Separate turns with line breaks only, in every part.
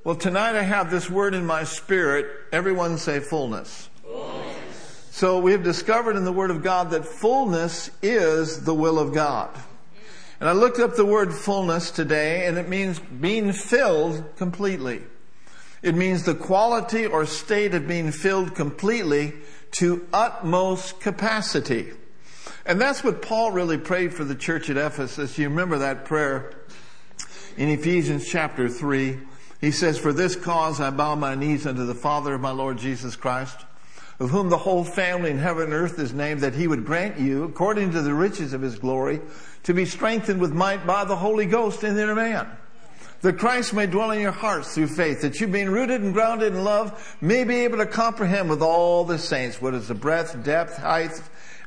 Well, tonight I have this word in my spirit. Everyone say fullness.
Fullness.
So we have discovered in the Word of God that fullness is the will of God. And I looked up the word fullness today, and it means being filled completely. It means the quality or state of being filled completely to utmost capacity. And that's what Paul really prayed for the church at Ephesus. You remember that prayer in Ephesians chapter 3. He says, "For this cause I bow my knees unto the Father of my Lord Jesus Christ, of whom the whole family in heaven and earth is named, that he would grant you, according to the riches of his glory, to be strengthened with might by the Holy Ghost in the inner man, that Christ may dwell in your hearts through faith, that you, being rooted and grounded in love, may be able to comprehend with all the saints what is the breadth, depth, height,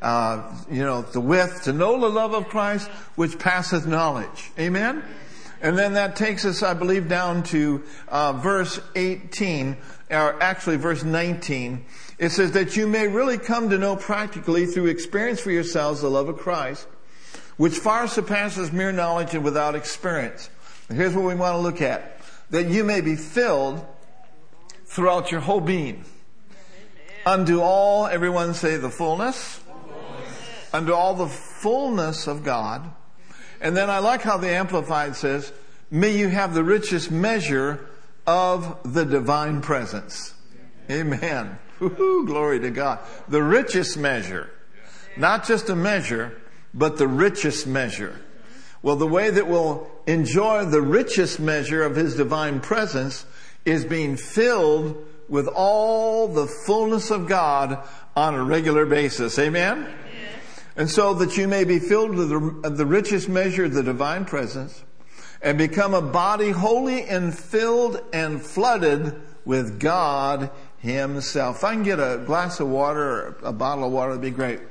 the width, to know the love of Christ, which passeth knowledge." Amen? And then that takes us, I believe, down to verse 18, or actually verse 19. It says that you may really come to know practically through experience for yourselves the love of Christ, which far surpasses mere knowledge and without experience. And here's what we want to look at. That you may be filled throughout your whole being. Unto all, everyone say the fullness. Unto all the fullness of God. And then I like how the Amplified says, may you have the richest measure of the divine presence. Amen. Woo-hoo, glory to God. The richest measure. Not just a measure, but the richest measure. Well, the way that we'll enjoy the richest measure of His divine presence is being filled with all the fullness of God on a regular basis. Amen? And so that you may be filled with the richest measure of the divine presence and become a body holy and filled and flooded with God Himself. If I can get a glass of water or a bottle of water, that'd be great.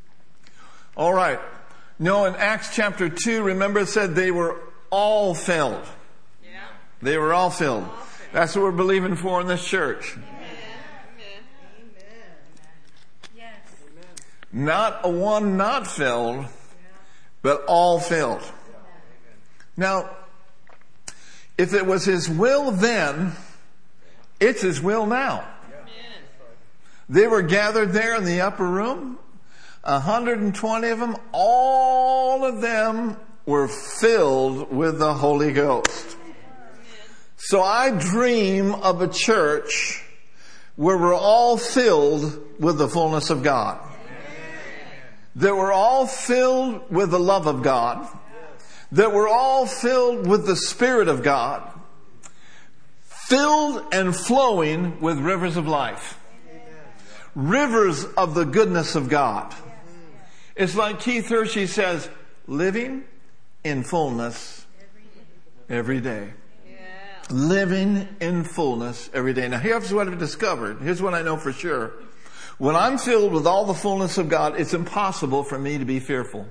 All right. No, in Acts chapter 2, remember it said they were all filled. Yeah. They were all filled. That's what we're believing for in this church. Not a one not filled, but all filled. Now, if it was His will then, it's His will now. They were gathered there in the upper room, 120 of them, all of them were filled with the Holy Ghost. So I dream of a church where we're all filled with the fullness of God. That we're all filled with the love of God. That we're all filled with the Spirit of God. Filled and flowing with rivers of life. Rivers of the goodness of God. It's like Keith Hershey says, living in fullness every day. Living in fullness every day. Now here's what I've discovered. Here's what I know for sure. When I'm filled with all the fullness of God, it's impossible for me to be fearful.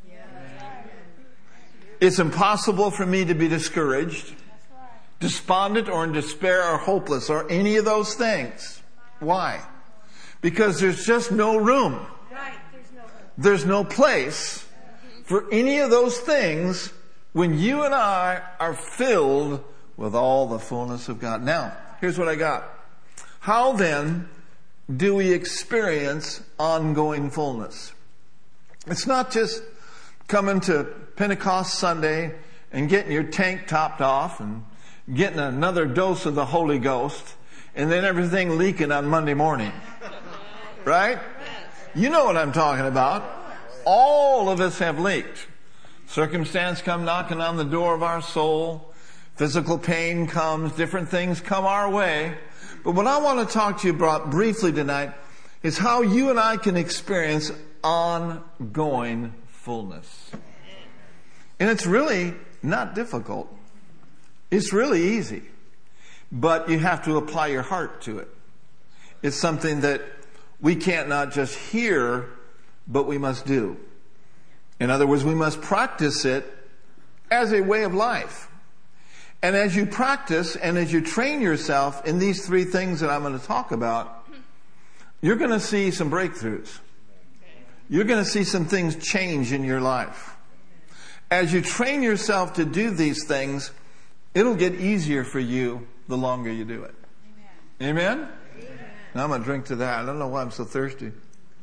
It's impossible for me to be discouraged, despondent, or in despair, or hopeless, or any of those things. Why? Because there's just no room. There's no place for any of those things when you and I are filled with all the fullness of God. Now, here's what I got. How then do we experience ongoing fullness? It's not just coming to Pentecost Sunday and getting your tank topped off and getting another dose of the Holy Ghost and then everything leaking on Monday morning. Right? You know what I'm talking about. All of us have leaked. Circumstance come knocking on the door of our soul. Physical pain comes. Different things come our way. But what I want to talk to you about briefly tonight is how you and I can experience ongoing fullness. And it's really not difficult. It's really easy. But you have to apply your heart to it. It's something that we can't not just hear, but we must do. In other words, we must practice it as a way of life. And as you practice and as you train yourself in these three things that I'm going to talk about, you're going to see some breakthroughs. You're going to see some things change in your life. As you train yourself to do these things, it'll get easier for you the longer you do it. Amen? Amen? Now I'm going to drink to that. I don't know why I'm so thirsty.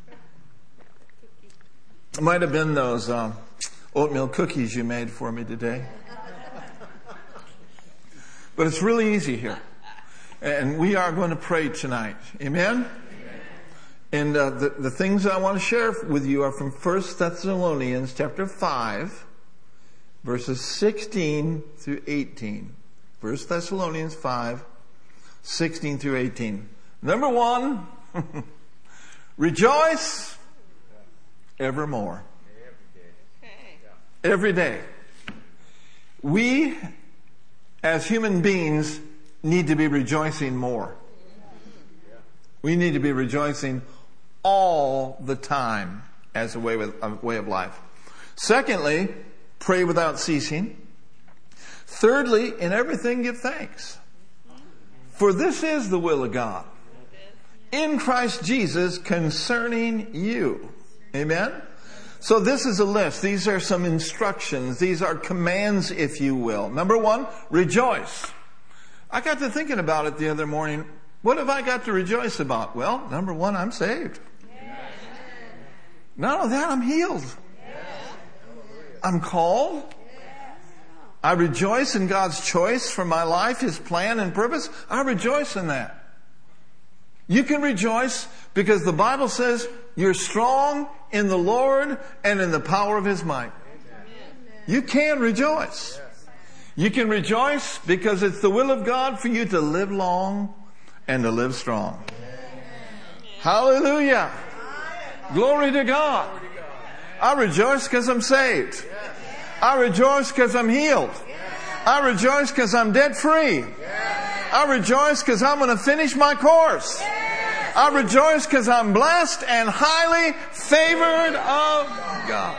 It might have been those oatmeal cookies you made for me today. But it's really easy here. And we are going to pray tonight. Amen? And the things I want to share with you are from 1 Thessalonians chapter 5, verses 16 through 18. 1 Thessalonians 5, 16 through 18. Number 1, rejoice evermore. Every day. We, as human beings, need to be rejoicing more. We need to be rejoicing all the time as a way of life. Secondly, pray without ceasing. Thirdly, in everything give thanks. For this is the will of God in Christ Jesus concerning you. Amen? So this is a list. These are some instructions. These are commands, if you will. Number 1, rejoice. I got to thinking about it the other morning. What have I got to rejoice about? Well, number 1, I'm saved. Yes. Not only that, I'm healed. Yes. I'm called. Yes. I rejoice in God's choice for my life, His plan and purpose. I rejoice in that. You can rejoice because the Bible says you're strong in the Lord and in the power of His might. You can rejoice. You can rejoice because it's the will of God for you to live long and to live strong. Hallelujah. Glory to God. I rejoice because I'm saved. I rejoice because I'm healed. I rejoice because I'm debt free. I rejoice because I'm going to finish my course. I rejoice because I'm blessed and highly favored of God.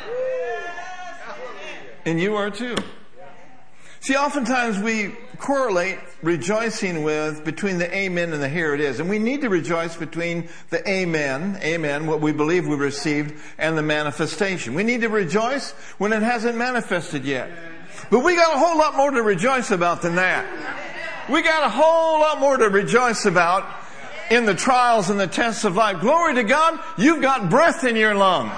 And you are too. See, oftentimes we correlate rejoicing between the amen and the here it is. And we need to rejoice between the amen, what we believe we received, and the manifestation. We need to rejoice when it hasn't manifested yet. But we got a whole lot more to rejoice about than that. We got a whole lot more to rejoice about in the trials and the tests of life. Glory to God, you've got breath in your lungs.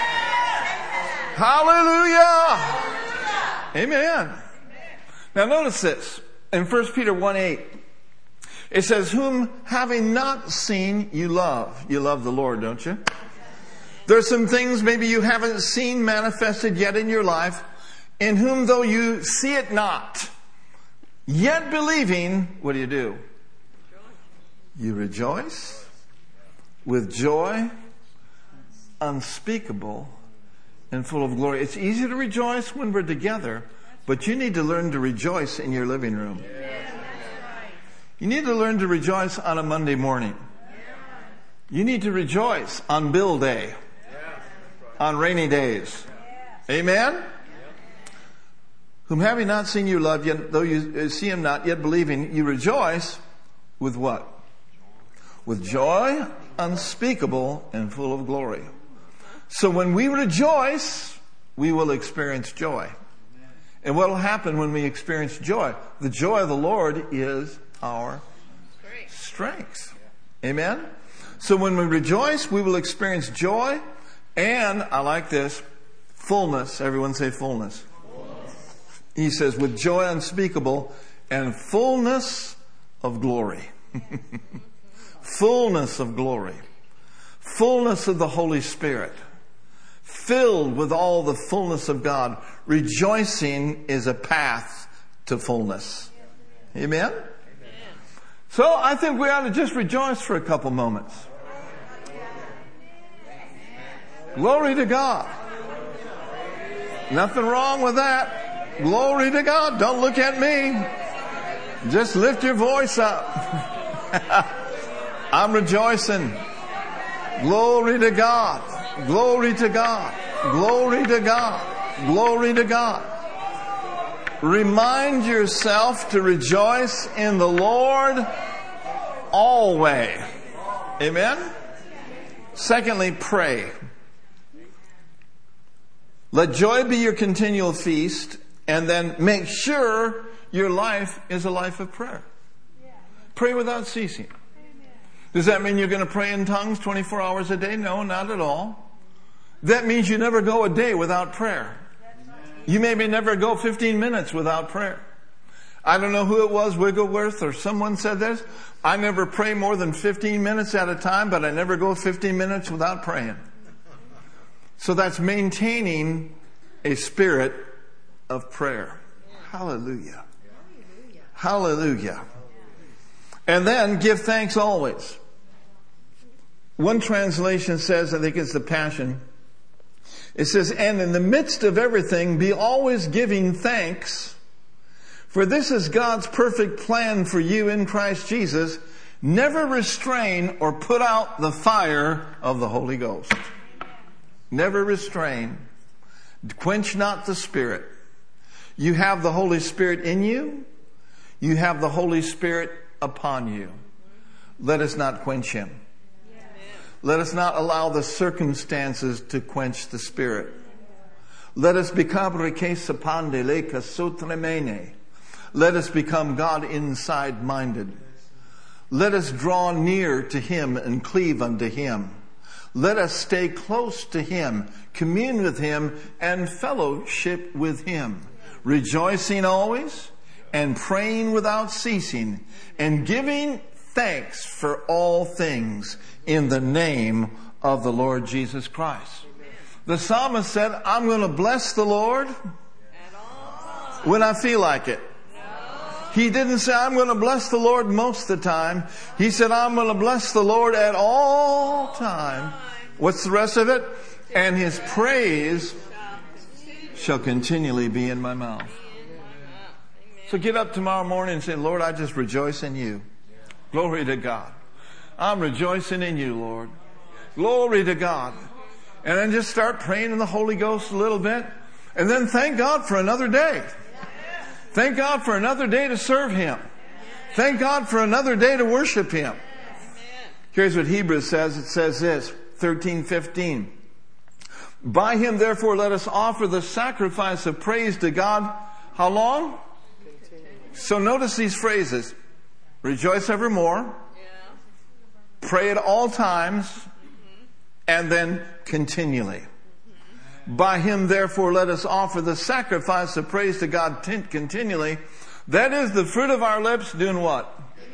Hallelujah. Amen. Now notice this. In 1 Peter 1:8, it says, whom having not seen you love. You love the Lord, don't you? There's some things maybe you haven't seen manifested yet in your life, in whom though you see it not, yet believing, what do? You rejoice with joy unspeakable and full of glory. It's easy to rejoice when we're together, but you need to learn to rejoice in your living room. You need to learn to rejoice on a Monday morning. You need to rejoice on bill day, on rainy days. Amen? Whom having not seen you love, yet though you see Him not, yet believing, you rejoice with what? With joy unspeakable and full of glory. So when we rejoice, we will experience joy. And what will happen when we experience joy? The joy of the Lord is our strength. Amen? So when we rejoice, we will experience joy and, I like this, fullness. Everyone say fullness. He says, with joy unspeakable and fullness of glory. Fullness of glory. Fullness of the Holy Spirit. Filled with all the fullness of God. Rejoicing is a path to fullness. Amen? So I think we ought to just rejoice for a couple moments. Glory to God. Nothing wrong with that. Glory to God. Don't look at me. Just lift your voice up. I'm rejoicing. Glory to God. Glory to God. Glory to God. Glory to God. Remind yourself to rejoice in the Lord always. Amen? Secondly, pray. Let joy be your continual feast, and then make sure your life is a life of prayer. Pray without ceasing. Does that mean you're going to pray in tongues 24 hours a day? No, not at all. That means you never go a day without prayer. You maybe never go 15 minutes without prayer. I don't know who it was, Wigglesworth or someone said this. I never pray more than 15 minutes at a time, but I never go 15 minutes without praying. So that's maintaining a spirit of prayer. Hallelujah. Hallelujah. And then give thanks always. One translation says, I think it's the Passion, it says, and in the midst of everything, be always giving thanks, for this is God's perfect plan for you in Christ Jesus. Never restrain or put out the fire of the Holy Ghost. Never restrain. Quench not the Spirit. You have the Holy Spirit in you. You have the Holy Spirit upon you. Let us not quench Him. Let us not allow the circumstances to quench the Spirit. Let us become Let us become God inside minded. Let us draw near to Him and cleave unto Him. Let us stay close to Him, commune with Him, and fellowship with Him. Rejoicing always, and praying without ceasing, and giving thanks for all things in the name of the Lord Jesus Christ. The psalmist said, I'm going to bless the Lord when I feel like it. He didn't say, I'm going to bless the Lord most of the time. He said, I'm going to bless the Lord at all time. What's the rest of it? And His praise shall continually be in my mouth. So get up tomorrow morning and say, Lord, I just rejoice in You. Glory to God. I'm rejoicing in You, Lord. Glory to God. And then just start praying in the Holy Ghost a little bit. And then thank God for another day. Thank God for another day to serve Him. Thank God for another day to worship Him. Here's what Hebrews says. It says this, 13:15. By Him, therefore, let us offer the sacrifice of praise to God. How long? So notice these phrases. Rejoice evermore. Pray at all times. And then continually. By Him, therefore, let us offer the sacrifice of praise to God continually. That is the fruit of our lips doing what?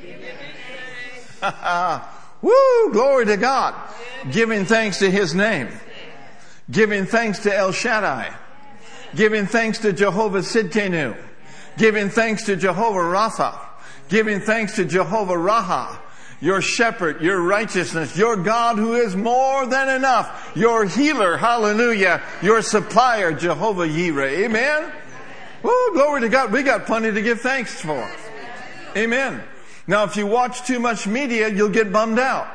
Woo! Glory to God. Giving thanks to His name. Giving thanks to El Shaddai. Giving thanks to Jehovah Sidkenu. Giving thanks to Jehovah Rapha. Giving thanks to Jehovah Raha. Your shepherd, your righteousness, your God who is more than enough, your healer, hallelujah, your supplier, Jehovah Yireh. Amen? Woo, glory to God. We got plenty to give thanks for. Amen. Now, if you watch too much media, you'll get bummed out.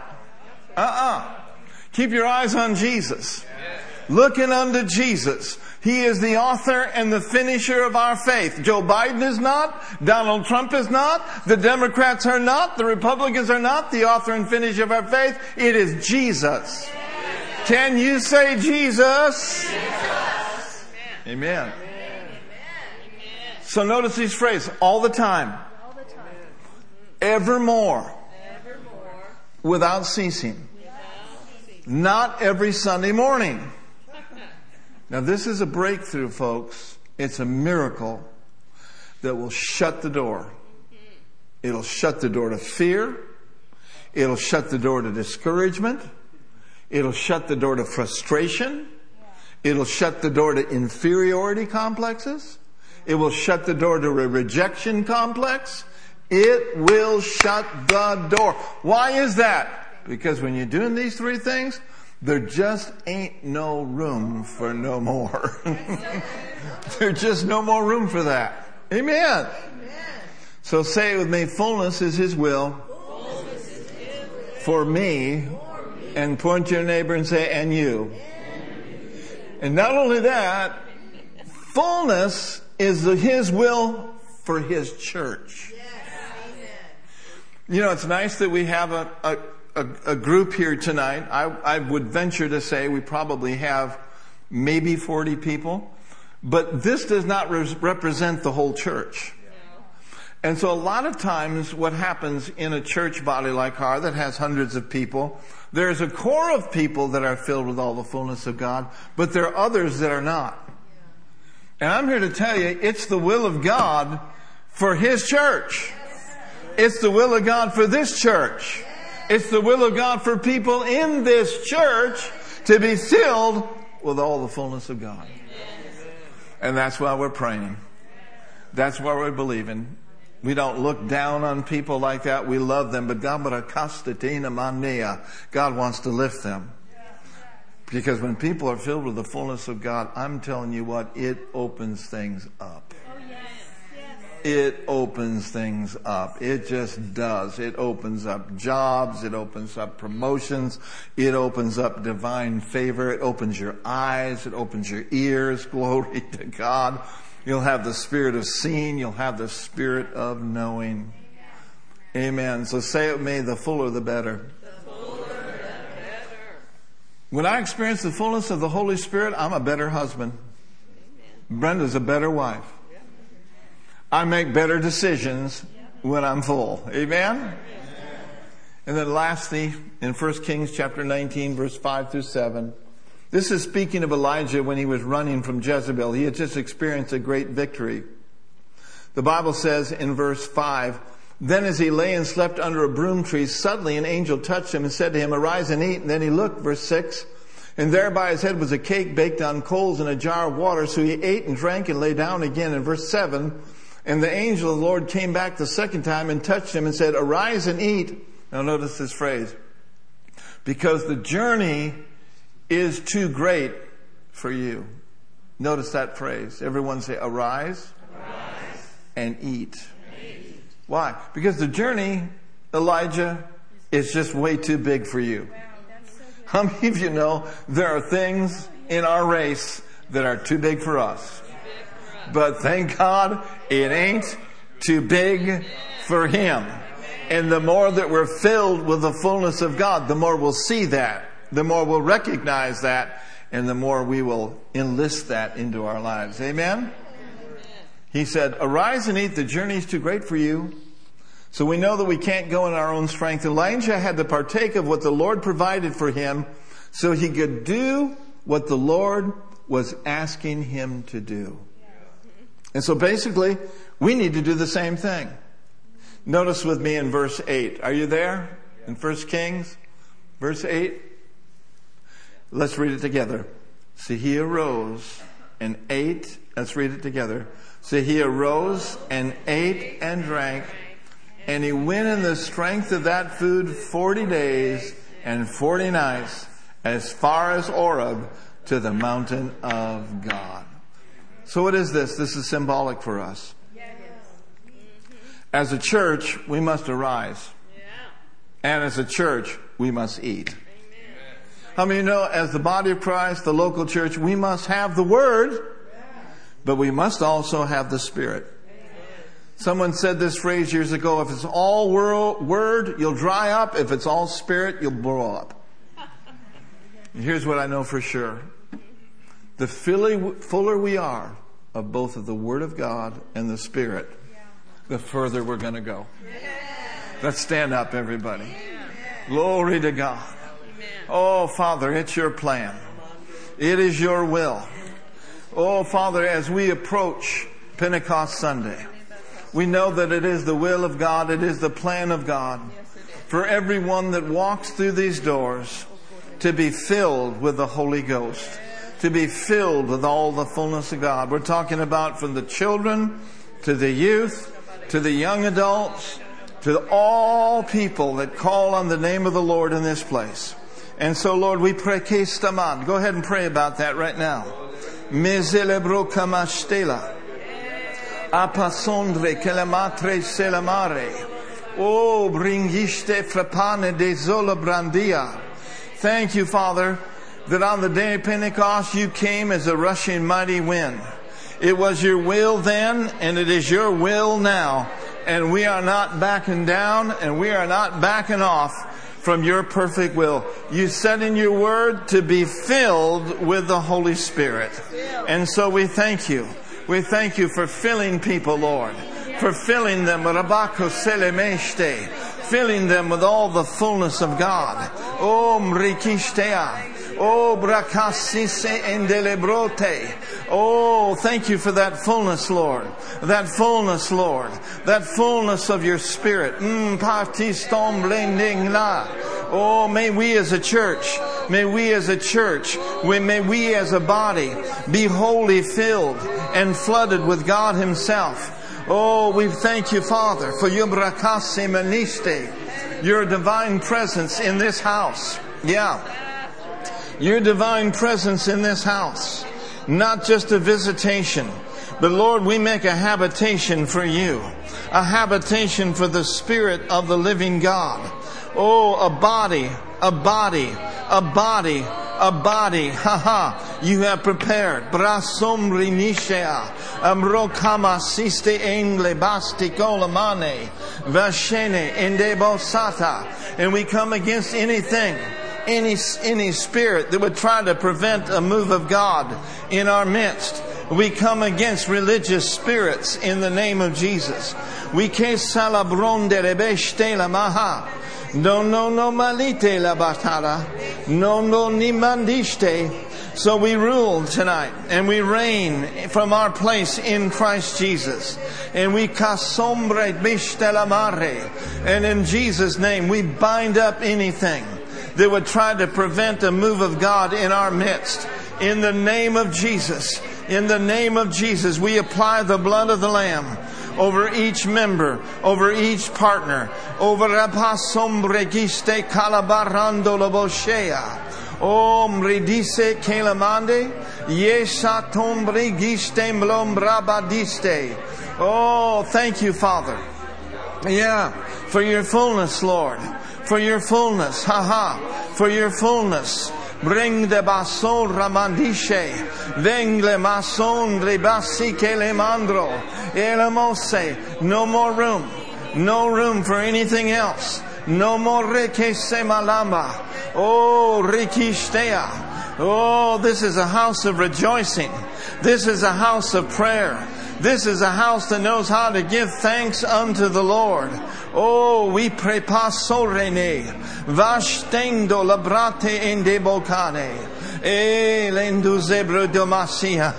Keep your eyes on Jesus. Looking unto Jesus. He is the author and the finisher of our faith. Joe Biden is not. Donald Trump is not. The Democrats are not. The Republicans are not. The author and finisher of our faith. It is Jesus. Can you say Jesus? Jesus. Amen. So notice these phrases. All the time. Evermore. Without ceasing. Not every Sunday morning. Now this is a breakthrough, folks. It's a miracle that will shut the door. It'll shut the door to fear. It'll shut the door to discouragement. It'll shut the door to frustration. It'll shut the door to inferiority complexes. It will shut the door to a rejection complex. It will shut the door. Why is that? Because when you're doing these three things, there just ain't no room for no more. There's just no more room for that. Amen. So say it with me. Fullness is His will. For me. And point to your neighbor and say, and you. And not only that, fullness is His will for His church. You know, it's nice that we have a group here tonight. I would venture to say we probably have maybe 40 people. But this does not represent the whole church. And so a lot of times what happens in a church body like ours that has hundreds of people, there's a core of people that are filled with all the fullness of God, but there are others that are not. And I'm here to tell you, it's the will of God for His church. It's the will of God for this church. It's the will of God for people in this church to be filled with all the fullness of God. And that's why we're praying. That's why we're believing. We don't look down on people like that. We love them. But God wants to lift them. Because when people are filled with the fullness of God, I'm telling you what, it opens things up. It opens things up. It just does. It opens up jobs. It opens up promotions. It opens up divine favor. It opens your eyes. It opens your ears. Glory to God. You'll have the spirit of seeing. You'll have the spirit of knowing. Amen. So say it with me, the fuller the better. The fuller the better. When I experience the fullness of the Holy Spirit, I'm a better husband. Amen. Brenda's a better wife. I make better decisions when I'm full. Amen? Amen. And then lastly, in 1 Kings chapter 19, verse 5 through 7, this is speaking of Elijah when he was running from Jezebel. He had just experienced a great victory. The Bible says in verse 5, then as he lay and slept under a broom tree, suddenly an angel touched him and said to him, arise and eat. And then he looked, verse 6, and there by his head was a cake baked on coals and a jar of water. So he ate and drank and lay down again. In verse 7, and the angel of the Lord came back the second time and touched him and said, arise and eat. Now notice this phrase. Because the journey is too great for you. Notice that phrase. Everyone say, arise, and eat. Why? Because the journey, Elijah, is just way too big for you. How many of you know there are things in our race that are too big for us? But thank God it ain't too big for Him. And the more that we're filled with the fullness of God, the more we'll see that. The more we'll recognize that. And the more we will enlist that into our lives. Amen? He said, arise and eat. The journey is too great for you. So we know that we can't go in our own strength. Elijah had to partake of what the Lord provided for him so he could do what the Lord was asking him to do. And so basically, we need to do the same thing. Notice with me in verse 8. Are you there? In 1 Kings, verse 8. Let's read it together. So he arose and ate. Let's read it together. So he arose and ate and drank. And he went in the strength of that food 40 days and 40 nights as far as Oreb to the mountain of God. So what is this? This is symbolic for us. As a church, we must arise. And as a church, we must eat. How many know, as the body of Christ, the local church, we must have the Word, but we must also have the Spirit. Someone said this phrase years ago, if it's all Word, you'll dry up. If it's all Spirit, you'll blow up. And here's what I know for sure. The fuller we are of both of the Word of God and the Spirit, the further we're going to go. Let's stand up, everybody. Glory to God. Oh, Father, it's your plan. It is your will. Oh, Father, as we approach Pentecost Sunday, we know that it is the will of God. It is the plan of God for everyone that walks through these doors to be filled with the Holy Ghost, to be filled with all the fullness of God. We're talking about from the children to the youth to the young adults to all people that call on the name of the Lord in this place. And so, Lord, we pray, Kestaman. Go ahead and pray about that right now. Mezelebro kamastela. Apasondre kelamatre selamare. Oh, bringiste frapane de zola brandia. Thank you, Father, that on the day of Pentecost you came as a rushing mighty wind. It was your will then, and it is your will now. And we are not backing down, and we are not backing off from your perfect will. You said in your word to be filled with the Holy Spirit. And so we thank you. We thank you for filling people, Lord. for filling them with filling them with all the fullness of God. Oh, mrikishtea. Oh, brakasise endelebrote. Oh, thank you for that fullness, Lord. That fullness, Lord. That fullness of your Spirit. Partistom blending la. Oh, may we as a church, may we as a body be wholly filled and flooded with God Himself. Oh, we thank you, Father, for your brakase maniste, your divine presence in this house. Yeah. Your divine presence in this house. Not just a visitation, but Lord, we make a habitation for you. A habitation for the Spirit of the living God. Oh, a body. You have prepared. Brasom rinishea. Amrokama siste engle bastikolamane. Vashene endebosata. And we come against anything, any spirit that would try to prevent a move of God in our midst. We come against religious spirits in the name of Jesus. We case salabronde rebeshte la maha. No malite la batara. No ni mandiste. So we rule tonight and we reign from our place in Christ Jesus. And we casombre bishte la mare. And in Jesus' name we bind up anything that would try to prevent a move of God in our midst. In the name of Jesus. In the name of Jesus, we apply the blood of the Lamb over each member, over each partner, over Rapasombregiste Calabarando Loboshea. Om Redise Kelamande, Yesatombrigiste Mlombrabadiste. Oh, thank you, Father. Yeah, for your fullness, Lord. For your fullness, for your fullness. Bring the bason ramandishe, vengle mason rebasi kelemandro, elamose. No more room, no room for anything else. No more rekese malamba. Oh, rikishtea. Oh, this is a house of rejoicing. This is a house of prayer. This is a house that knows how to give thanks unto the Lord. Oh, we prepasorene, vashtendo labrate endebocane, lenduzebro domasia.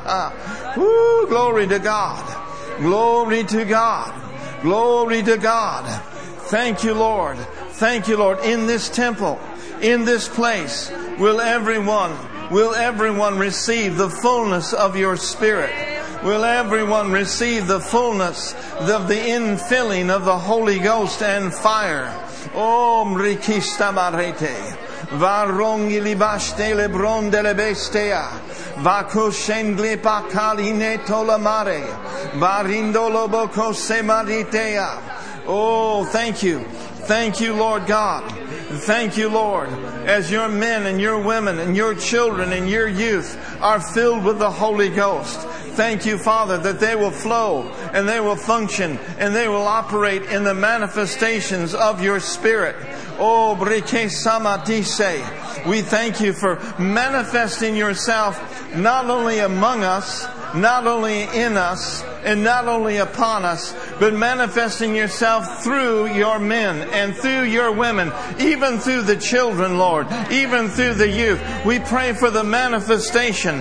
Glory to God. Glory to God. Glory to God. Thank you, Lord. Thank you, Lord. In this temple, in this place, will everyone receive the fullness of your Spirit. Will everyone receive the fullness of the infilling of the Holy Ghost and fire? Om rikistamarete. Varongilibaste lebron de lebestea. Vakoshengle pakaline tolamare. Varindoloboko semaritea. Oh, thank you. Thank you, Lord God. Thank you, Lord, as your men and your women and your children and your youth are filled with the Holy Ghost. Thank you, Father, that they will flow and they will function and they will operate in the manifestations of your Spirit. Oh, Brike Samadise. We thank you for manifesting yourself not only among us, not only in us, and not only upon us, but manifesting yourself through your men and through your women, even through the children, Lord, even through the youth. We pray for the manifestation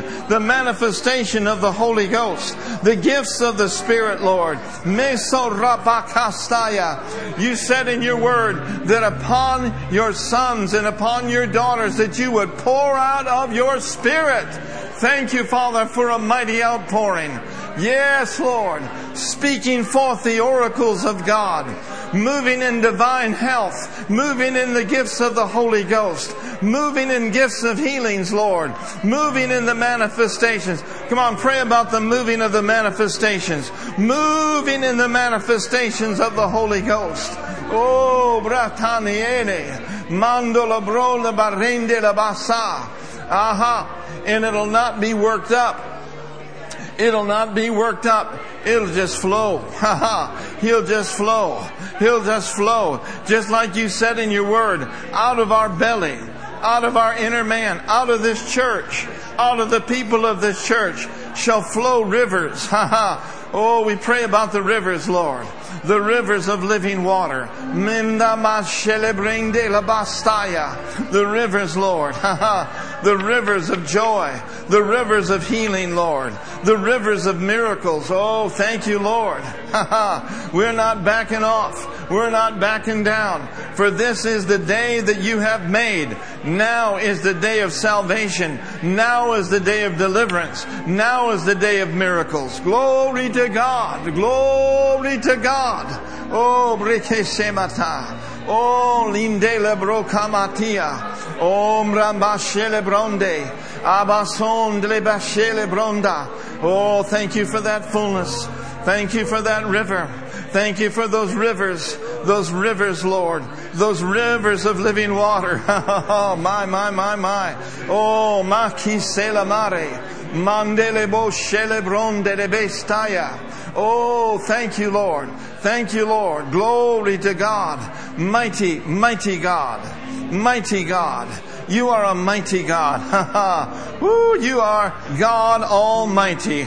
of the Holy Ghost, the gifts of the Spirit, Lord. Mesorapakastaya. You said in your word that upon your sons and upon your daughters that you would pour out of your Spirit. Thank you, Father, for a mighty outpouring. Yes, Lord, speaking forth the oracles of God, moving in divine health, moving in the gifts of the Holy Ghost, moving in gifts of healings, Lord, moving in the manifestations. Come on, pray about the moving of the manifestations, moving in the manifestations of the Holy Ghost. Oh, brataniene, mandola brola barrende la basa. Aha, and it'll not be worked up. It'll not be worked up. It'll just flow. He'll just flow. He'll just flow. Just like you said in your word, out of our belly, out of our inner man, out of this church, out of the people of this church shall flow rivers. Oh, we pray about the rivers, Lord. The rivers of living water. The rivers, Lord. The rivers of joy. The rivers of healing, Lord. The rivers of miracles. Oh, thank you, Lord. We're not backing off. We're not backing down. For this is the day that you have made. Now is the day of salvation. Now is the day of deliverance. Now is the day of miracles. Glory to God. Glory to God. Oh, breke semata. Oh, lindele brokamatia. Oh, mrambashele bronde. Abason dele bashele bronda. Oh, thank you for that fullness. Thank you for that river. Thank you for those rivers, Lord. Those rivers of living water. Oh, my. Oh, maki selamare. Mandele bo shele bronde de bestaya. Oh, thank you, Lord. Thank you, Lord. Glory to God. Mighty God. Mighty God. You are a mighty God. Woo, you are God Almighty.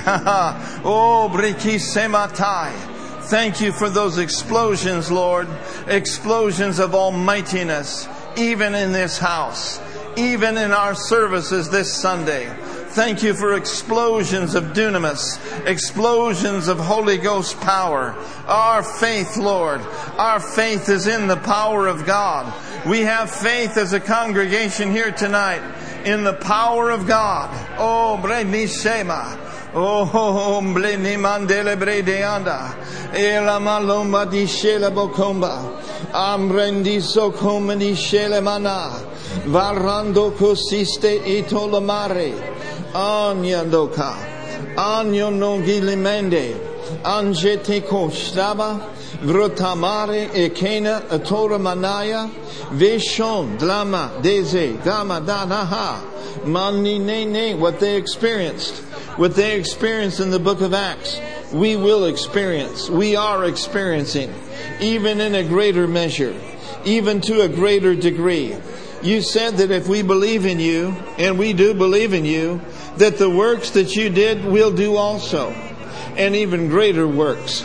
Oh, briki sematai. Thank you for those explosions, Lord. Explosions of almightiness, even in this house, even in our services this Sunday. Thank you for explosions of dunamis, explosions of Holy Ghost power. Our faith, Lord, our faith is in the power of God. We have faith as a congregation here tonight in the power of God. Oh, Breni Shema. Oh, Bleni Mandele Bredeanda. Ela Malomba di Shela Bokomba. Ambrendi Sokoma di Shele Mana. Varando Cosiste Itolamare. Anyandoka. Anyono Gilimende. Anjete Koshtaba. Vrotamare Ekena Atora Manaya. Veshon Dlama Deze Dama Danaha. Mani Nene. What they experienced in the book of Acts, we will experience. We are experiencing, even in a greater measure, even to a greater degree. You said that if we believe in you, and we do believe in you, that the works that you did, we'll do also. And even greater works.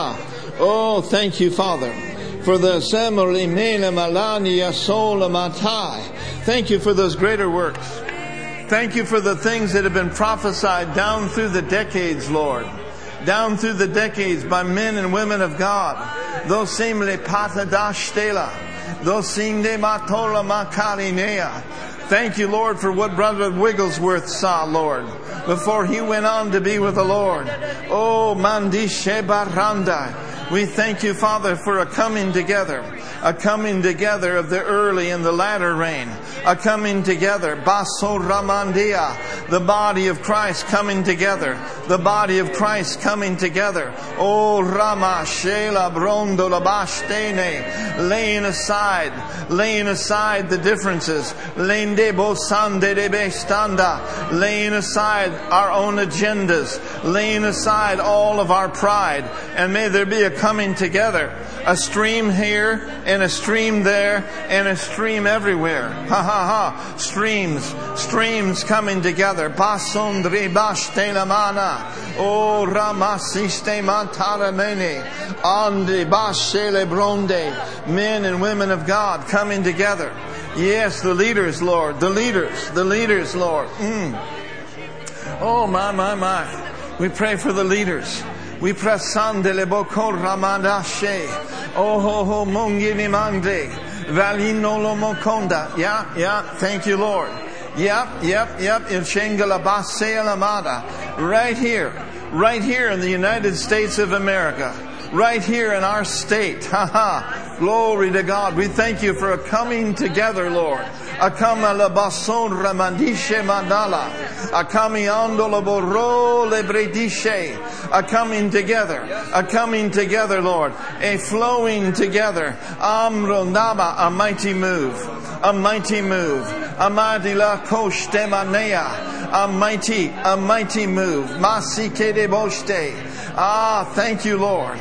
Oh, thank you, Father, for the Samari Mena Malania Sola Matai. Thank you for those greater works. Thank you for the things that have been prophesied down through the decades, Lord. Down through the decades by men and women of God. Those simle patadashtela. Those simle matola makarinea. Thank you, Lord, for what Brother Wigglesworth saw, Lord, before he went on to be with the Lord. Oh, Mandishe Baranda. We thank you, Father, for a coming together of the early and the latter rain, a coming together, Baso Ramandia, the body of Christ coming together, the body of Christ coming together. Oh, Rama Shela Brondo Labashtene, laying aside the differences, laying aside our own agendas, laying aside all of our pride, and may there be a coming together, a stream here and a stream there and a stream everywhere. Streams coming together. Basundri bashtelamana. Oh, ramasiste mantaramene. Andi bashele bronde. Men and women of God coming together. Yes, the leaders, Lord. The leaders, Lord. Oh, my. We pray for the leaders. We prasandele bokor ramadashe. Oh ho mongini mande. Valino lo mokonda. Yeah. Thank you, Lord. Yep. In Shengala Basea Lamada. Right here in the United States of America. Right here in our state. Glory to God. We thank you for a coming together, Lord. Akama la bason ramandishe mandala. Akami andola boro lebredishe. A coming together, Lord. A flowing together. Amrondaba, a mighty move. Amadi la kosh demanea. A mighty move. Masike de boshte. Ah, thank you, Lord.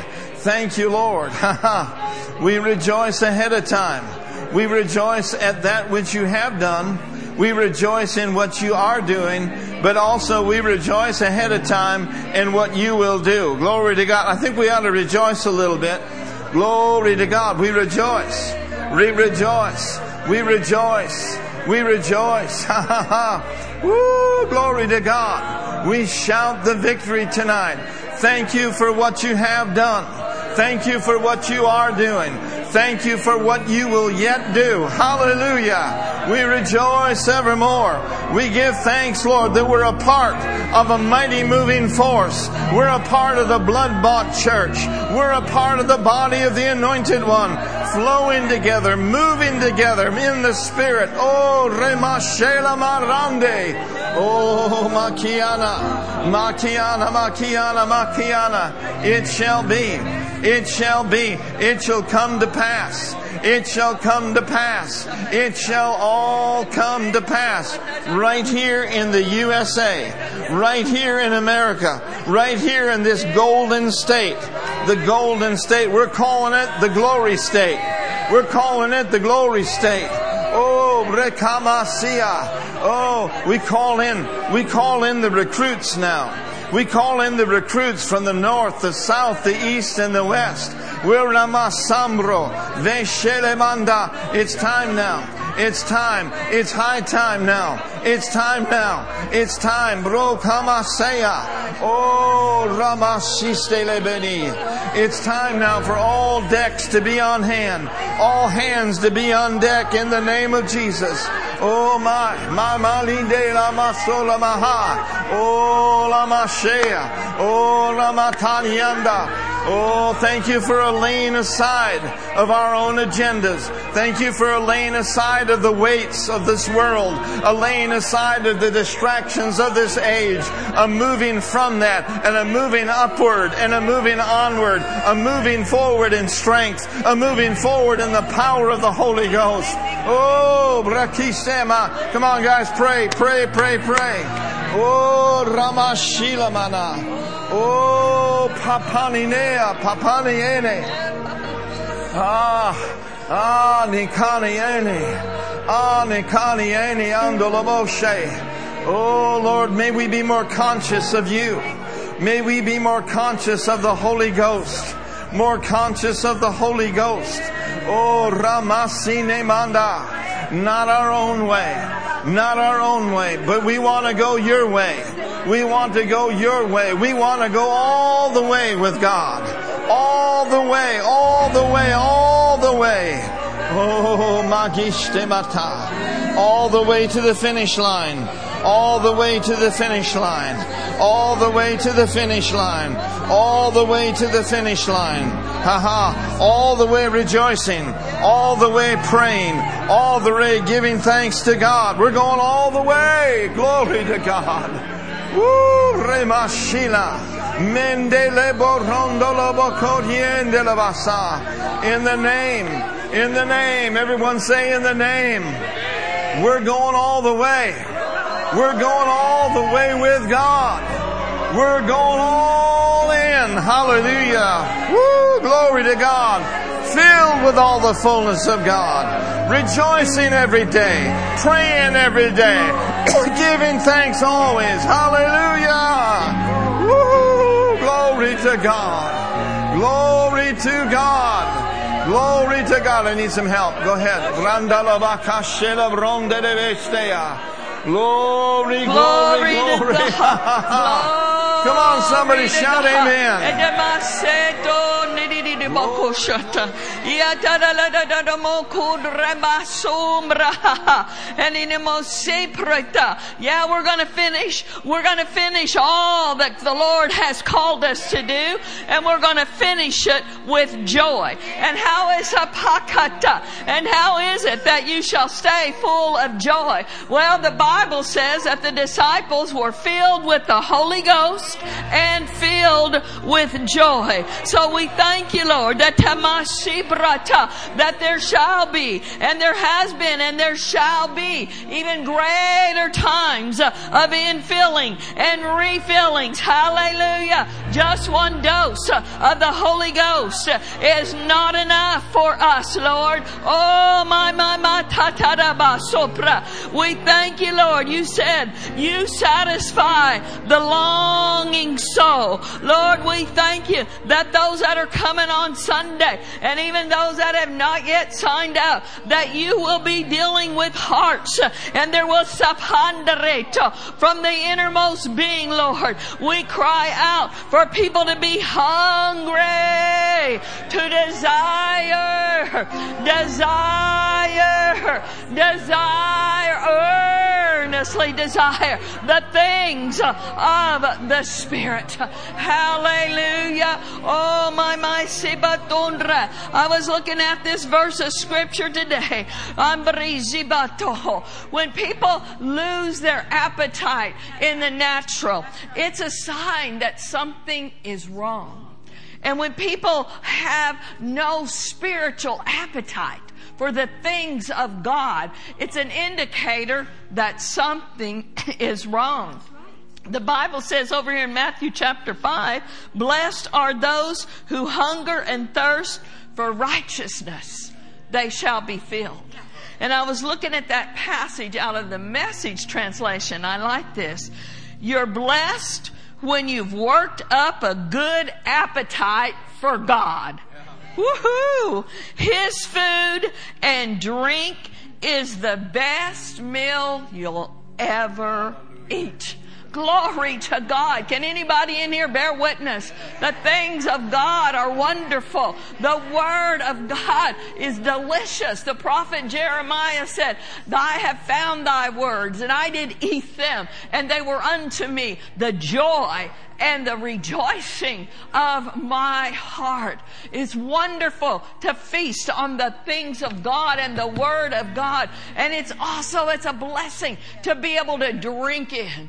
We rejoice ahead of time. We rejoice at that which you have done, We rejoice in what you are doing, but also we rejoice ahead of time in what you will do. Glory to God. I think we ought to rejoice a little bit. Glory to God. We rejoice. We rejoice. We rejoice. We rejoice. Ha ha ha. Woo! Glory to God. We shout the victory tonight. Thank you for what you have done. Thank you for what you are doing. Thank you for what you will yet do. Hallelujah. We rejoice evermore. We give thanks, Lord, that we're a part of a mighty moving force. We're a part of the blood-bought church. We're a part of the body of the Anointed One, flowing together, moving together in the Spirit. Oh, Remashela Marande. Oh, Makiana. Makiana, Makiana, Makiana. It shall be. It shall be. It shall come to pass. It shall come to pass. It shall all come to pass. Right here in the USA. Right here in America. Right here in this golden state. The golden state. We're calling it the glory state. We're calling it the glory state. Oh, Rekamasia. Oh, we call in the recruits now. We call in the recruits from the north, the south, the east, and the west. We're Ramasambro, Veshelemanda. It's time now. It's time. It's high time now. It's time now. It's time. Bro Kamaseya. Oh, Ramashistelebeni. It's time now for all decks to be on hand. All hands to be on deck in the name of Jesus. Oh my malinde la masola maha. Oh la mashea. Oh la matanianda. Oh, thank you for a laying aside of our own agendas. Thank you for a laying aside of the weights of this world, a laying aside of the distractions of this age, a moving from that and a moving upward and a moving onward, a moving forward in strength, a moving forward in the power of the Holy Ghost. Oh, Brakisema. Come on, guys, pray, pray, pray, pray. Oh, Ramashilamana. Oh, Papaninea, Papaniene. Nikaniene. Nikaniene Andolaboshe. Oh, Lord, may we be more conscious of you. May we be more conscious of the Holy Ghost. More conscious of the Holy Ghost. Oh, Ramasine Manda. Not our own way. Not our own way, but we want to go your way. We want to go your way. We want to go all the way with God. All the way, all the way, all the way. Oh, Magishtemata. All the way to the finish line. All the way to the finish line. All the way to the finish line. All the way to the finish line. Ha. All the way rejoicing. All the way praying. All the way giving thanks to God. We're going all the way. Glory to God. Woo, Remashila. Mendele borondolo bokodiende lavasa. In the name. Everyone say in the name. We're going all the way. We're going all the way with God. We're going all in. Hallelujah. Woo, glory to God. Filled with all the fullness of God. Rejoicing every day. Praying every day. Giving thanks always. Hallelujah. Woo, glory to God. Glory to God. Glory to God. I need some help. Go ahead. Glory, glory, glory. Come on, somebody shout amen.
Yeah, we're going to finish. We're going to finish all that the Lord has called us to do, and we're going to finish it with joy. And how is apakata? And how is it that you shall stay full of joy? Well, the Bible says that the disciples were filled with the Holy Ghost and filled with joy. So we thank you, Lord, that there shall be, and there has been, and there shall be even greater times of infilling and refillings. Hallelujah. Just one dose of the Holy Ghost is not enough for us, Lord. Oh, my, sopra. We thank you, Lord. You said you satisfy the longing soul. Lord, we thank you that those that are coming on Sunday, and even those that have not yet signed up, that you will be dealing with hearts, and there will saphanderate from the innermost being, Lord. We cry out for people to be hungry, to earnestly desire the things of the Spirit. Hallelujah. Oh, my sibatundra. I was looking at this verse of Scripture today. When people lose their appetite in the natural, it's a sign that something is wrong. And when people have no spiritual appetite for the things of God, it's an indicator that something is wrong. The Bible says over here in Matthew chapter 5, blessed are those who hunger and thirst for righteousness. They shall be filled. And I was looking at that passage out of the Message translation. I like this. You're blessed when you've worked up a good appetite for God. Woohoo! His food and drink is the best meal you'll ever eat. Glory to God. Can anybody in here bear witness? The things of God are wonderful. The Word of God is delicious. The prophet Jeremiah said, I have found thy words, and I did eat them, and they were unto me the joy and the rejoicing of my heart. It's wonderful to feast on the things of God and the Word of God. And it's a blessing to be able to drink in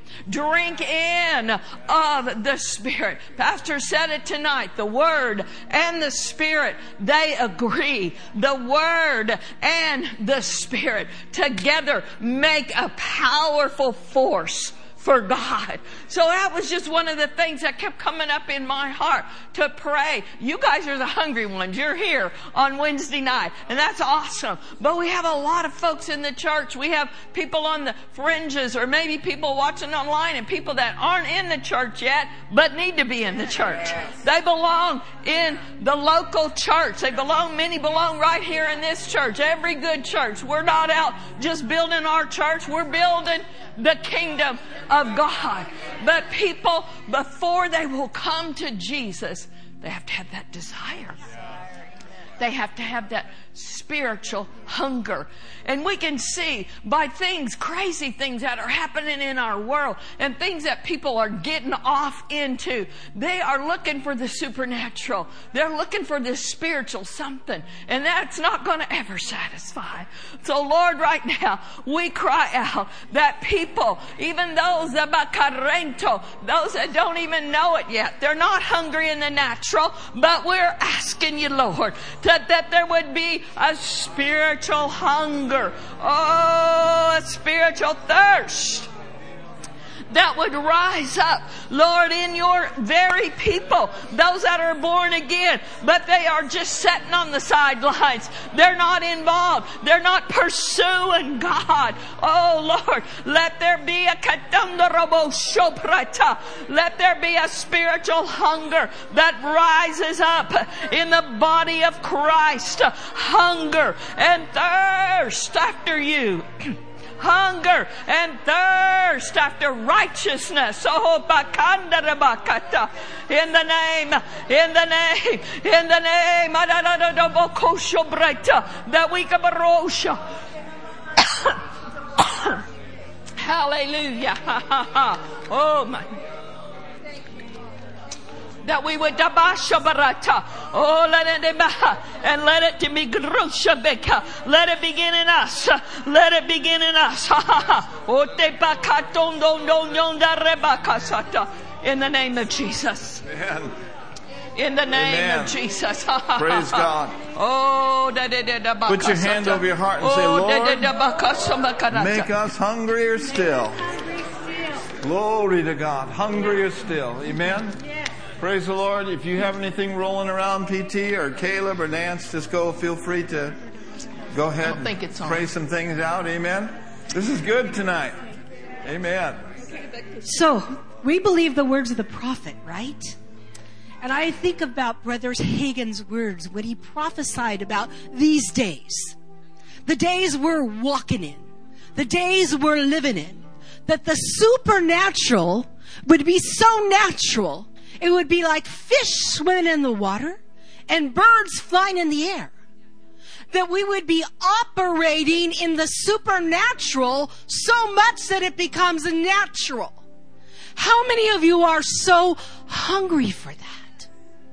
of the Spirit. Pastor said it tonight. The Word and the Spirit, they agree. The Word and the Spirit together make a powerful force for God. So that was just one of the things that kept coming up in my heart to pray. You guys are the hungry ones. You're here on Wednesday night, and that's awesome. But we have a lot of folks in the church. We have people on the fringes, or maybe people watching online, and people that aren't in the church yet but need to be in the church. They belong in the local church. Many belong right here in this church. Every good church. We're not out just building our church. We're building the kingdom of God. But people, before they will come to Jesus, they have to have that desire. They have to have that spiritual hunger. And we can see by crazy things that are happening in our world, and things that people are getting off into. They are looking for the supernatural. They're looking for this spiritual something. And that's not going to ever satisfy. So Lord, right now, we cry out that people, even those that don't even know it yet, they're not hungry in the natural, but we're asking you, Lord, that there would be a spiritual hunger. Oh, a spiritual thirst that would rise up, Lord, in your very people, those that are born again, but they are just sitting on the sidelines. They're not involved. They're not pursuing God. Oh, Lord, let there be let there be a spiritual hunger that rises up in the body of Christ. Hunger and thirst after you. Hunger and thirst after righteousness. Oh, in the name, that we can hallelujah. Oh my. That we would and let it be grushabeka. Let it begin in us. Let it begin in us. In the name of Jesus.
Amen.
In the name
Amen.
of Jesus.
Praise God.
Oh,
Put your hand over your heart and say, Lord, make us hungrier still. Glory to God. Hungrier still. Amen. Praise the Lord. If you have anything rolling around, PT or Caleb or Nance, just feel free to go ahead and pray some things out. Amen. This is good tonight. Amen.
So, we believe the words of the prophet, right? And I think about Brother Hagin's words when he prophesied about these days. The days we're walking in. The days we're living in. That the supernatural would be so natural. It would be like fish swimming in the water and birds flying in the air. That we would be operating in the supernatural so much that it becomes natural. How many of you are so hungry for that?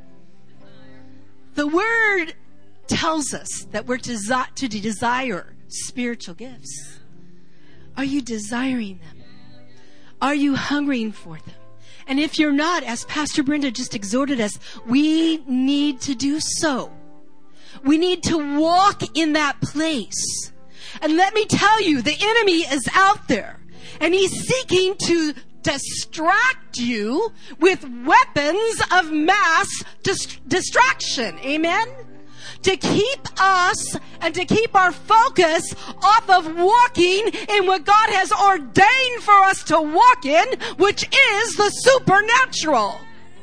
The Word tells us that we're to desire spiritual gifts. Are you desiring them? Are you hungering for them? And if you're not, as Pastor Brenda just exhorted us, we need to do so. We need to walk in that place. And let me tell you, the enemy is out there. And he's seeking to distract you with weapons of mass distraction. Amen? To keep us and to keep our focus off of walking in what God has ordained for us to walk in, which is the supernatural.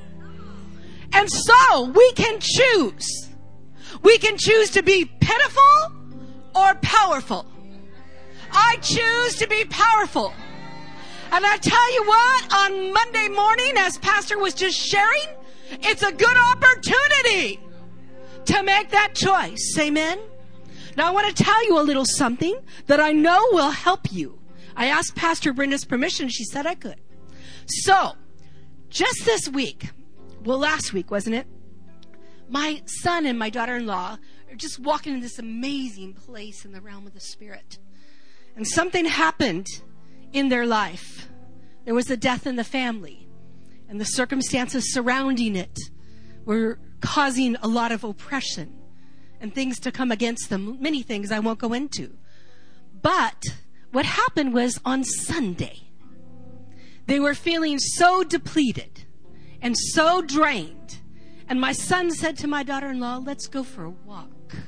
And so we can choose. We can choose to be pitiful or powerful. I choose to be powerful. And I tell you what, on Monday morning, as Pastor was just sharing, it's a good opportunity to make that choice. Amen? Now I want to tell you a little something that I know will help you. I asked Pastor Brenda's permission. She said I could. So, just this week, well, last week, wasn't it? My son and my daughter-in-law are just walking in this amazing place in the realm of the Spirit. And something happened in their life. There was a death in the family. And the circumstances surrounding it were causing a lot of oppression and things to come against them. Many things I won't go into. But what happened was on Sunday, they were feeling so depleted and so drained. And my son said to my daughter-in-law, let's go for a walk.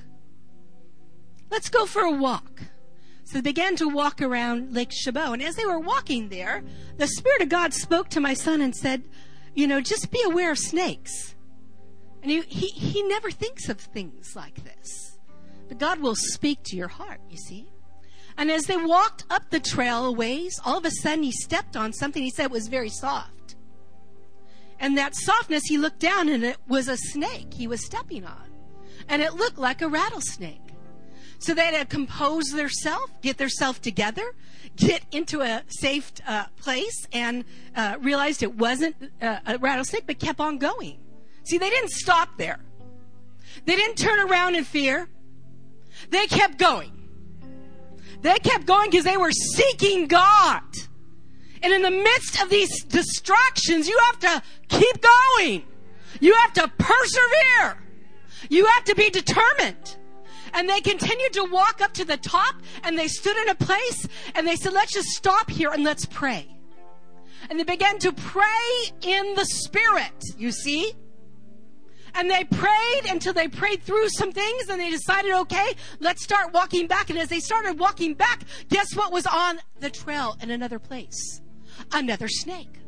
Let's go for a walk. So they began to walk around Lake Chabot. And as they were walking there, the Spirit of God spoke to my son and said, just be aware of snakes. And he never thinks of things like this. But God will speak to your heart, you see. And as they walked up the trail a ways, all of a sudden he stepped on something he said was very soft. And that softness, he looked down and it was a snake he was stepping on. And it looked like a rattlesnake. So they had to compose themselves, get themselves together, get into a safe place, and realized it wasn't a rattlesnake, but kept on going. See, they didn't stop there. They didn't turn around in fear. They kept going. They kept going because they were seeking God. And in the midst of these distractions, you have to keep going. You have to persevere. You have to be determined. And they continued to walk up to the top, and they stood in a place, and they said, let's just stop here and let's pray. And they began to pray in the Spirit, you see. And they prayed until they prayed through some things, and they decided, okay, let's start walking back. And as they started walking back, guess what was on the trail in another place? Another snake.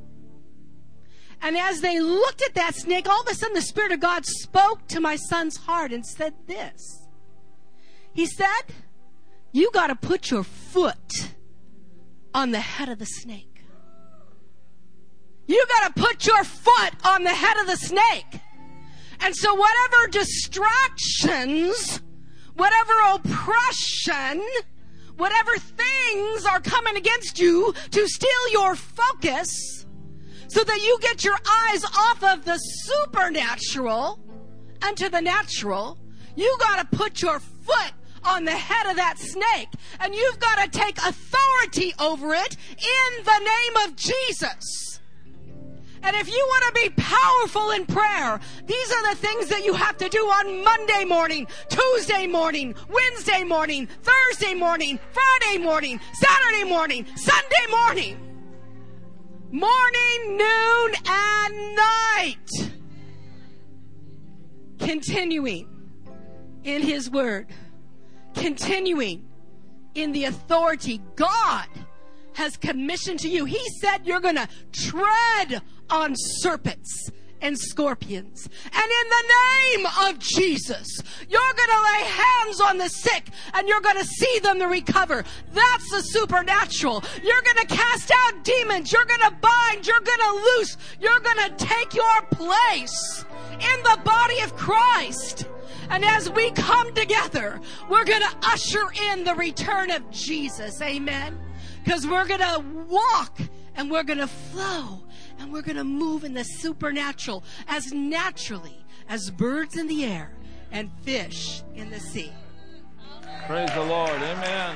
And as they looked at that snake, all of a sudden the Spirit of God spoke to my son's heart and said this. He said, you got to put your foot on the head of the snake. You got to put your foot on the head of the snake. And so whatever distractions, whatever oppression, whatever things are coming against you to steal your focus so that you get your eyes off of the supernatural and to the natural, you got to put your foot on the head of that snake, and you've got to take authority over it in the name of Jesus. And if you want to be powerful in prayer, these are the things that you have to do on Monday morning, Tuesday morning, Wednesday morning, Thursday morning, Friday morning, Saturday morning, Sunday morning. Morning, noon, and night. Continuing in His Word. Continuing in the authority God has commissioned to you. He said you're going to tread on serpents and scorpions. And in the name of Jesus, you're going to lay hands on the sick and you're going to see them recover. That's the supernatural. You're going to cast out demons. You're going to bind. You're going to loose. You're going to take your place in the body of Christ. And as we come together, we're going to usher in the return of Jesus. Amen. Because we're going to walk and we're going to flow and we're going to move in the supernatural as naturally as birds in the air and fish in the sea.
Praise the Lord. Amen.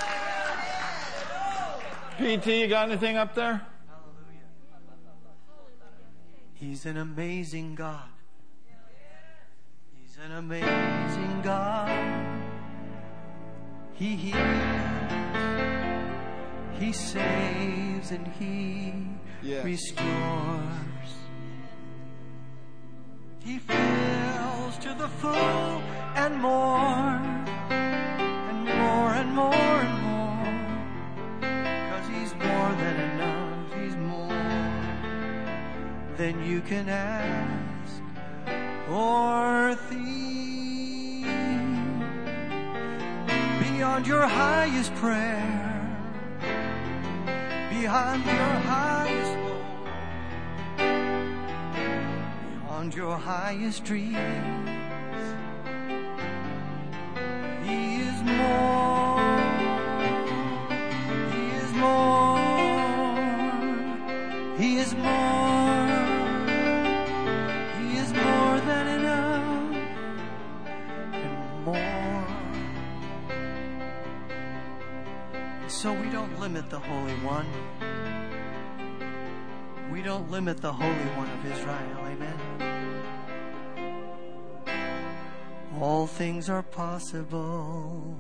PT, you got anything up there?
Hallelujah. He's an amazing God. He's an amazing God. He heals. He saves and He restores. He fills to the full and more and more and more and more. 'Cause He's more than enough. He's more than you can ask or think. Beyond your highest prayer, behind your highest hope, beyond your highest dreams, He is more. He is more. He is more. He is more than enough and more. So we don't limit the Holy One. We don't limit the Holy One of Israel. Amen. All things are possible.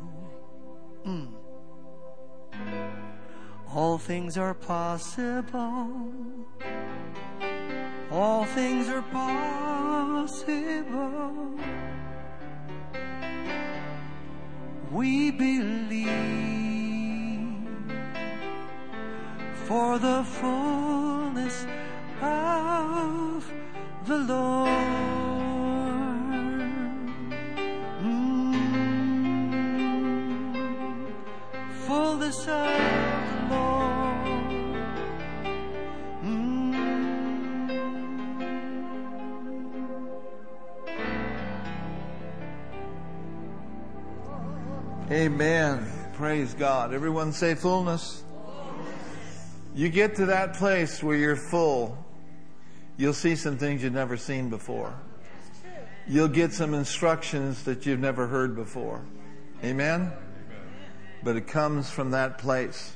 All things are possible. All things are possible. We believe. For the fullness of the Lord. Fullness of the Lord.
Amen. Praise God. Everyone say fullness. You get to that place where you're full, you'll see some things you've never seen before. You'll get some instructions that you've never heard before. Amen? But it comes from that place.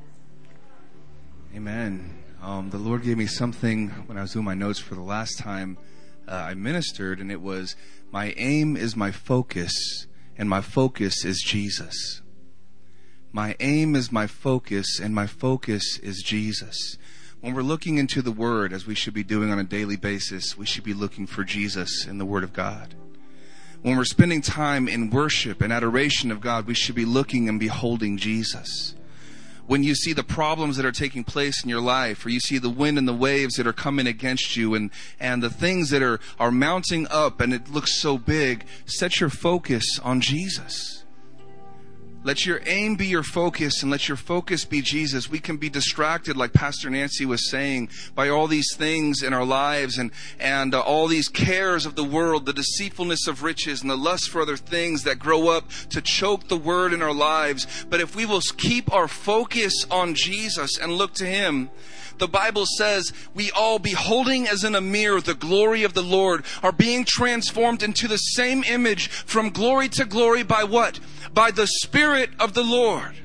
Amen. The Lord gave me something when I was doing my notes for the last time I ministered, and it was, my aim is my focus, and my focus is Jesus. My aim is my focus, and my focus is Jesus. When we're looking into the Word, as we should be doing on a daily basis, we should be looking for Jesus in the Word of God. When we're spending time in worship and adoration of God, we should be looking and beholding Jesus. When you see the problems that are taking place in your life, or you see the wind and the waves that are coming against you, and the things that are mounting up and it looks so big, set your focus on Jesus. Let your aim be your focus, and let your focus be Jesus. We can be distracted, like Pastor Nancy was saying, by all these things in our lives and all these cares of the world, the deceitfulness of riches and the lust for other things that grow up to choke the word in our lives. But if we will keep our focus on Jesus and look to Him, the Bible says we all, beholding as in a mirror the glory of the Lord, are being transformed into the same image from glory to glory by what? By the Spirit of the Lord.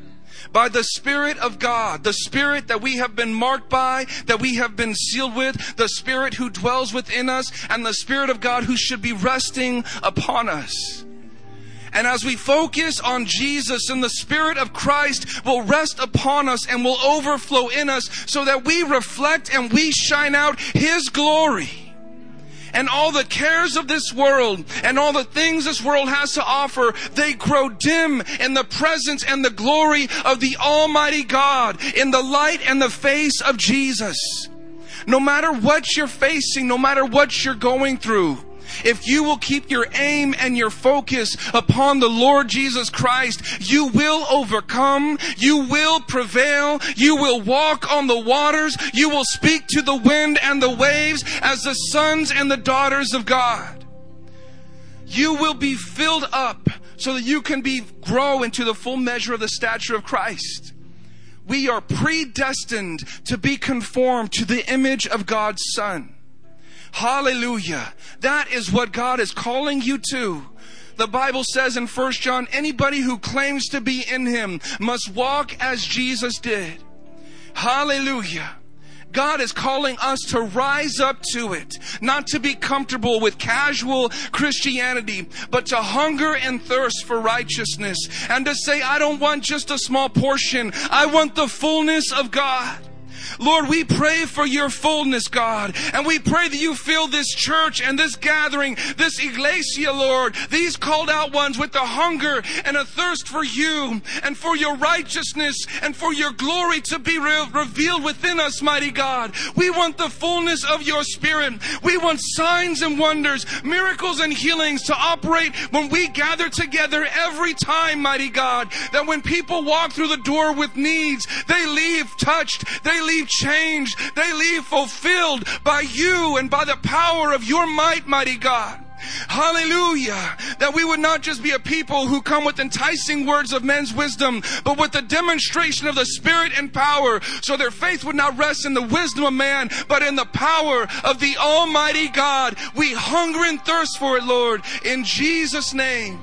by the Spirit of God, the Spirit that we have been marked by, that we have been sealed with, the Spirit who dwells within us, and the Spirit of God who should be resting upon us. And as we focus on Jesus, and the Spirit of Christ will rest upon us and will overflow in us, so that we reflect and we shine out His glory. And all the cares of this world and all the things this world has to offer, they grow dim in the presence and the glory of the Almighty God, in the light and the face of Jesus. No matter what you're facing, no matter what you're going through, if you will keep your aim and your focus upon the Lord Jesus Christ, you will overcome, you will prevail, you will walk on the waters, you will speak to the wind and the waves as the sons and the daughters of God. You will be filled up so that you can grow into the full measure of the stature of Christ. We are predestined to be conformed to the image of God's Son. Hallelujah. That is what God is calling you to. The Bible says in 1 John, anybody who claims to be in Him must walk as Jesus did. Hallelujah. God is calling us to rise up to it, not to be comfortable with casual Christianity, but to hunger and thirst for righteousness, and to say, I don't want just a small portion. I want the fullness of God. Lord, we pray for your fullness, God. And we pray that you fill this church and this gathering, this iglesia, Lord, these called out ones with a hunger and a thirst for you and for your righteousness and for your glory to be revealed within us, mighty God. We want the fullness of your Spirit. We want signs and wonders, miracles and healings to operate when we gather together every time, mighty God. That when people walk through the door with needs, they leave touched, they leave changed, they leave fulfilled by you and by the power of your might, mighty God. Hallelujah. That we would not just be a people who come with enticing words of men's wisdom, but with the demonstration of the Spirit and power, so their faith would not rest in the wisdom of man, but in the power of the Almighty God. We hunger and thirst for it, Lord, in Jesus' name.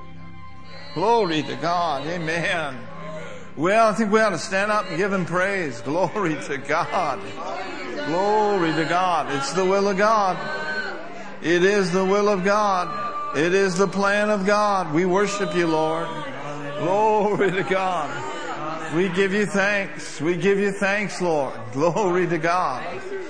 Glory to God. Amen. Well, I think we ought to stand up and give Him praise. Glory to God. Glory to God. It's the will of God. It is the will of God. It is the plan of God. We worship you, Lord. Glory to God. We give you thanks. We give you thanks, Lord. Glory to God.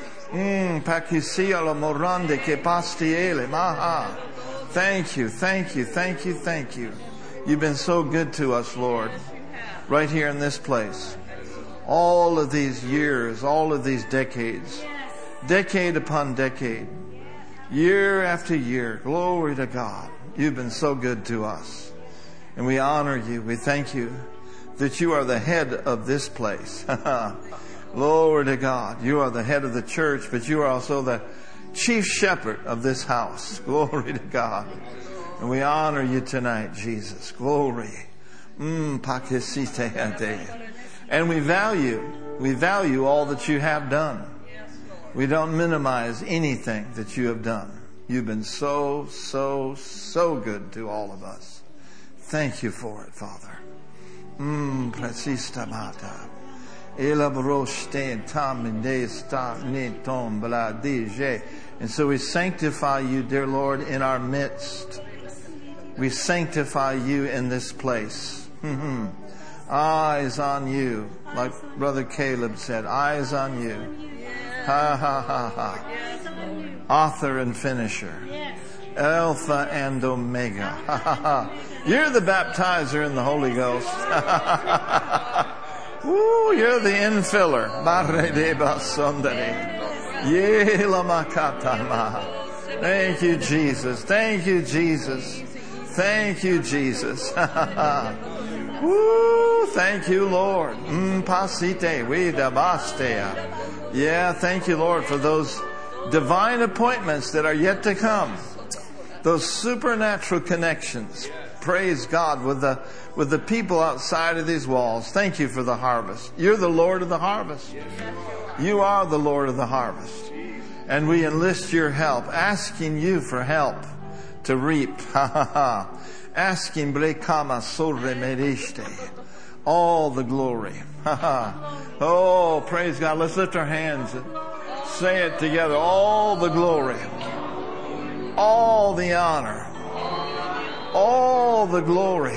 Thank you, thank you, thank you, thank you. You've been so good to us, Lord. Right here in this place. All of these years, all of these decades, decade upon decade, year after year. Glory to God. You've been so good to us. And we honor you. We thank you that you are the head of this place. Glory to God. You are the head of the church, but you are also the chief shepherd of this house. Glory to God. And we honor you tonight, Jesus. Glory. And we value all that you have done. We don't minimize anything that you have done. You've been so, so, so good to all of us. Thank you for it, Father. And so we sanctify you, dear Lord, in our midst. We sanctify you in this place. Eyes on you, like Brother Caleb said, eyes on you. Ha ha ha ha. Author and finisher. Alpha and Omega. Ha ha ha. You're the baptizer in the Holy Ghost. Woo, you're the infiller. Thank you, Jesus. Thank you, Jesus. Thank you, Jesus. Woo, thank you, Lord. Yeah, thank you, Lord, for those divine appointments that are yet to come. Those supernatural connections. Praise God with the people outside of these walls. Thank you for the harvest. You're the Lord of the harvest. You are the Lord of the harvest. And we enlist your help, asking you for help to reap. Asking Brekama Sorre Meriste. All the glory. Oh, praise God. Let's lift our hands and say it together. All the glory. All the honor. All the glory.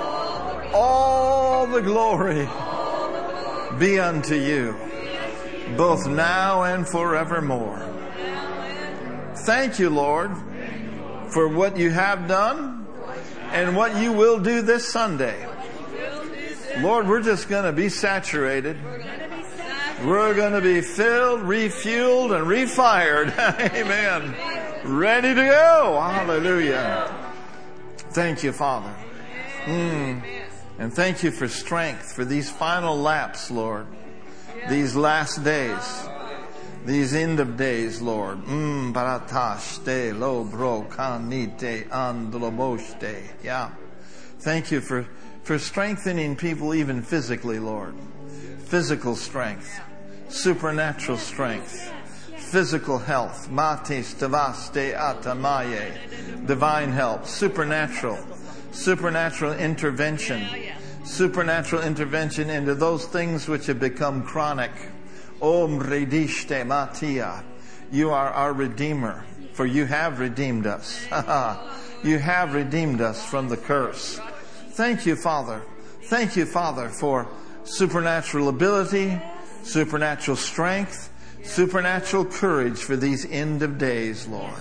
All the glory be unto you, both now and forevermore. Thank you, Lord, for what you have done and what you will do this Sunday. Lord, we're just going to be saturated. We're going to be filled, refueled, and refired. Amen. Ready to go. Hallelujah. Thank you, Father. And thank you for strength for these final laps, Lord. These last days. These end of days, Lord. Baratash lo bro kanite andloboshte. Yeah. Thank you for strengthening people even physically, Lord. Physical strength. Supernatural strength. Physical health. Matis tavaste atamaye. Divine help. Supernatural intervention. Supernatural intervention into those things which have become chronic. Om redishte matia. You are our Redeemer, for you have redeemed us. You have redeemed us from the curse. Thank you, Father. Thank you, Father, for supernatural ability, supernatural strength, supernatural courage for these end of days, Lord.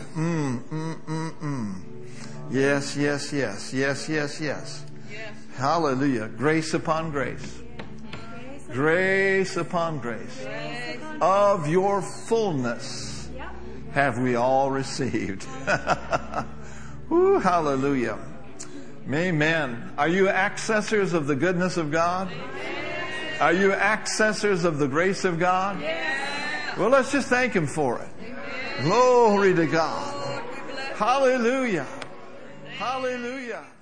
Yes, yes, yes, yes, yes, yes. Hallelujah. Grace upon grace. Grace upon grace. Of your fullness have we all received. Ooh, hallelujah. Amen. Are you accessors of the goodness of God? Are you accessors of the grace of God? Well, let's just thank Him for it. Glory to God. Hallelujah. Hallelujah.